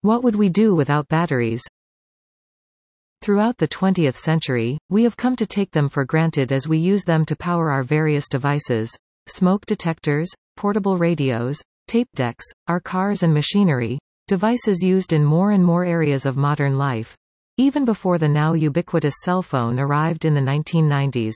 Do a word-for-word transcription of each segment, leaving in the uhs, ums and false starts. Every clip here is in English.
What would we do without batteries? Throughout the twentieth century, we have come to take them for granted as we use them to power our various devices: smoke detectors, portable radios, tape decks, our cars and machinery, devices used in more and more areas of modern life, even before the now ubiquitous cell phone arrived in the nineteen nineties.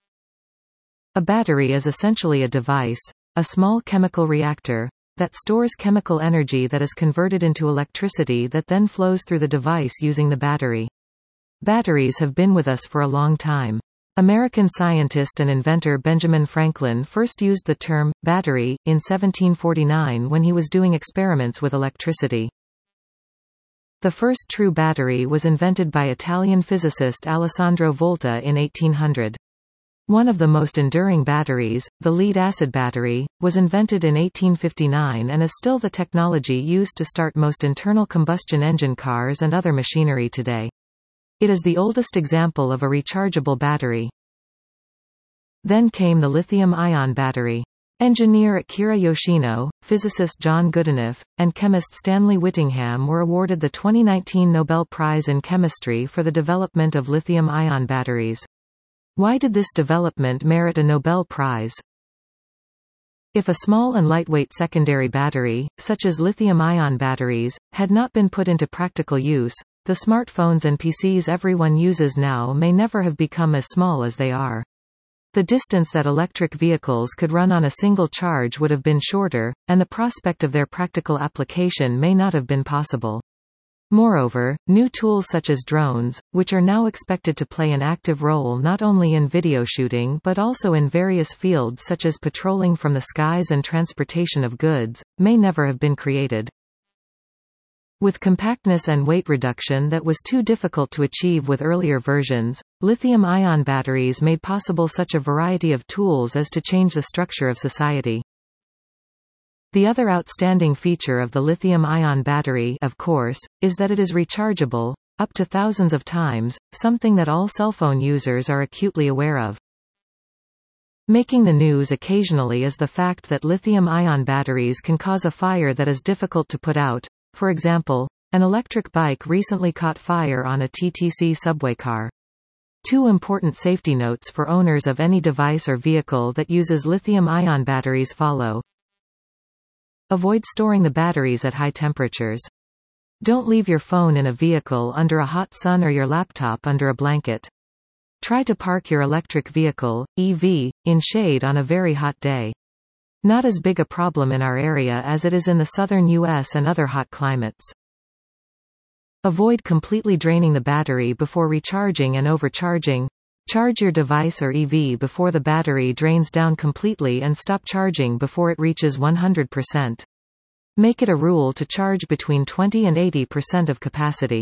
A battery is essentially a device, a small chemical reactor, that stores chemical energy that is converted into electricity that then flows through the device using the battery. Batteries have been with us for a long time. American scientist and inventor Benjamin Franklin first used the term battery in seventeen forty-nine when he was doing experiments with electricity. The first true battery was invented by Italian physicist Alessandro Volta in eighteen hundred. One of the most enduring batteries, the lead-acid battery, was invented in eighteen fifty-nine and is still the technology used to start most internal combustion engine cars and other machinery today. It is the oldest example of a rechargeable battery. Then came the lithium-ion battery. Engineer Akira Yoshino, physicist John Goodenough, and chemist Stanley Whittingham were awarded the twenty nineteen Nobel Prize in Chemistry for the development of lithium-ion batteries. Why did this development merit a Nobel Prize? If a small and lightweight secondary battery, such as lithium-ion batteries, had not been put into practical use, the smartphones and P Cs everyone uses now may never have become as small as they are. The distance that electric vehicles could run on a single charge would have been shorter, and the prospect of their practical application may not have been possible. Moreover, new tools such as drones, which are now expected to play an active role not only in video shooting but also in various fields such as patrolling from the skies and transportation of goods, may never have been created. With compactness and weight reduction that was too difficult to achieve with earlier versions, lithium-ion batteries made possible such a variety of tools as to change the structure of society. The other outstanding feature of the lithium-ion battery, of course, is that it is rechargeable, up to thousands of times, something that all cell phone users are acutely aware of. Making the news occasionally is the fact that lithium-ion batteries can cause a fire that is difficult to put out. For example, an electric bike recently caught fire on a T T C subway car. Two important safety notes for owners of any device or vehicle that uses lithium-ion batteries follow. Avoid storing the batteries at high temperatures. Don't leave your phone in a vehicle under a hot sun or your laptop under a blanket. Try to park your electric vehicle, E V, in shade on a very hot day. Not as big a problem in our area as it is in the southern U S and other hot climates. Avoid completely draining the battery before recharging and overcharging. Charge your device or E V before the battery drains down completely and stop charging before it reaches one hundred percent. Make it a rule to charge between twenty and eighty percent of capacity.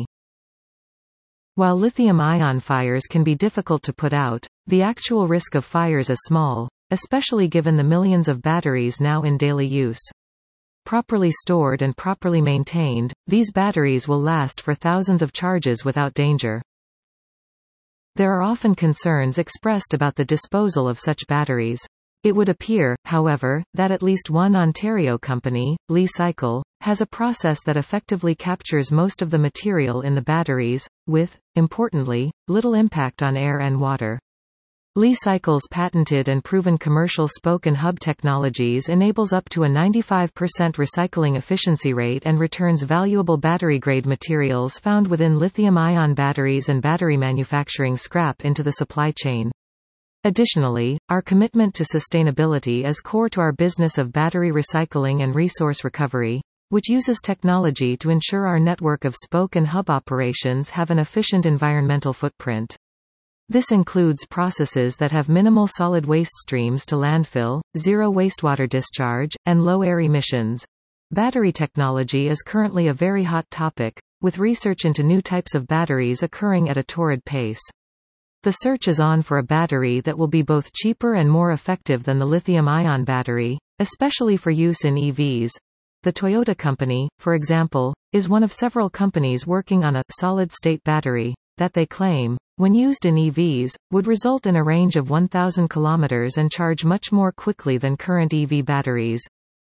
While lithium-ion fires can be difficult to put out, the actual risk of fires is small, especially given the millions of batteries now in daily use. Properly stored and properly maintained, these batteries will last for thousands of charges without danger. There are often concerns expressed about the disposal of such batteries. It would appear, however, that at least one Ontario company, Li-Cycle, has a process that effectively captures most of the material in the batteries, with, importantly, little impact on air and water. Li-Cycle's patented and proven commercial spoke and hub technologies enables up to a ninety-five percent recycling efficiency rate and returns valuable battery-grade materials found within lithium-ion batteries and battery manufacturing scrap into the supply chain. Additionally, our commitment to sustainability is core to our business of battery recycling and resource recovery, which uses technology to ensure our network of spoke and hub operations have an efficient environmental footprint. This includes processes that have minimal solid waste streams to landfill, zero wastewater discharge, and low air emissions. Battery technology is currently a very hot topic, with research into new types of batteries occurring at a torrid pace. The search is on for a battery that will be both cheaper and more effective than the lithium-ion battery, especially for use in E Vs. The Toyota Company, for example, is one of several companies working on a solid-state battery that they claim, when used in E Vs, would result in a range of one thousand kilometers and charge much more quickly than current E V batteries.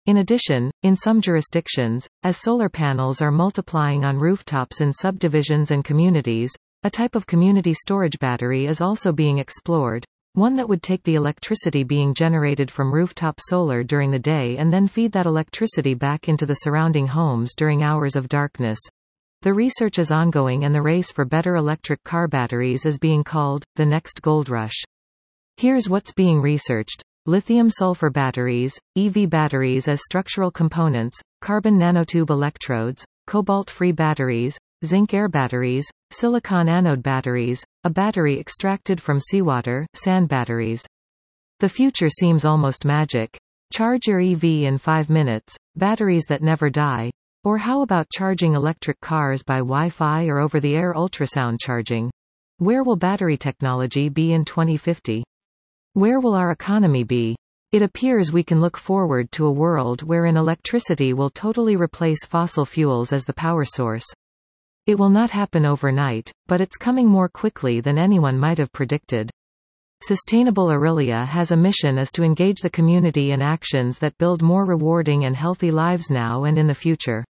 In addition, in some jurisdictions, as solar panels are multiplying on rooftops in subdivisions and communities, a type of community storage battery is also being explored, one that would take the electricity being generated from rooftop solar during the day and then feed that electricity back into the surrounding homes during hours of darkness. The research is ongoing and the race for better electric car batteries is being called the next gold rush. Here's what's being researched. Lithium-sulfur batteries, E V batteries as structural components, carbon nanotube electrodes, cobalt-free batteries, zinc-air batteries, silicon anode batteries, a battery extracted from seawater, sand batteries. The future seems almost magic. Charge your E V in five minutes, batteries that never die. Or how about charging electric cars by Wi-Fi or over-the-air ultrasound charging? Where will battery technology be in twenty fifty? Where will our economy be? It appears we can look forward to a world wherein electricity will totally replace fossil fuels as the power source. It will not happen overnight, but it's coming more quickly than anyone might have predicted. Sustainable Aurelia has a mission is to engage the community in actions that build more rewarding and healthy lives now and in the future.